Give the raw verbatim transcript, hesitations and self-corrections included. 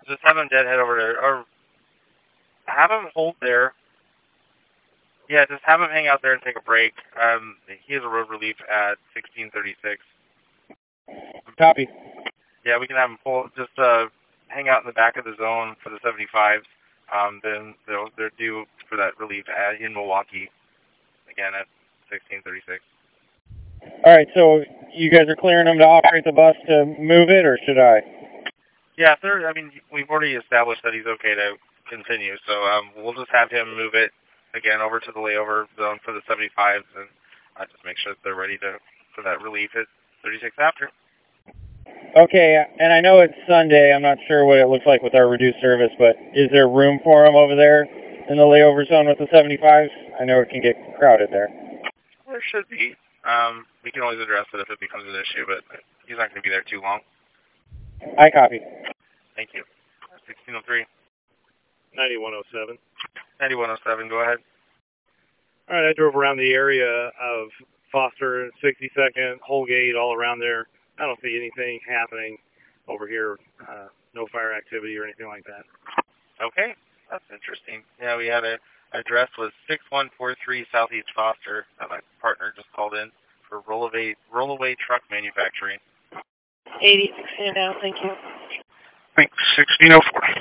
just have him deadhead over there, or have him hold there. Yeah, just have him hang out there and take a break. Um, he has a road relief at sixteen thirty-six. Copy. Yeah, we can have him pull, just uh, hang out in the back of the zone for the seventy-fives. Um, then they'll, they're due for that relief at, in Milwaukee, again at sixteen thirty-six. All right, so you guys are clearing them to operate the bus to move it, or should I? Yeah, third, I mean, we've already established that he's okay to continue, so um, we'll just have him move it, again, over to the layover zone for the seventy-fives, and uh, just make sure that they're ready to for that relief at thirty-six after. Okay, and I know it's Sunday. I'm not sure what it looks like with our reduced service, but is there room for him over there in the layover zone with the seventy-fives? I know it can get crowded there. There should be. Um, we can always address it if it becomes an issue, but he's not going to be there too long. I copy. Thank you. sixteen oh three. ninety-one oh seven. ninety-one oh seven, go ahead. All right, I drove around the area of Foster, sixty-second, Holgate, all around there. I don't see anything happening over here, uh, no fire activity or anything like that. Okay, that's interesting. Yeah, we had a address was six one four three Southeast Foster that my partner just called in for rollaway, rollaway truck manufacturing. eighty-six now, thank you. Thanks, sixteen oh four.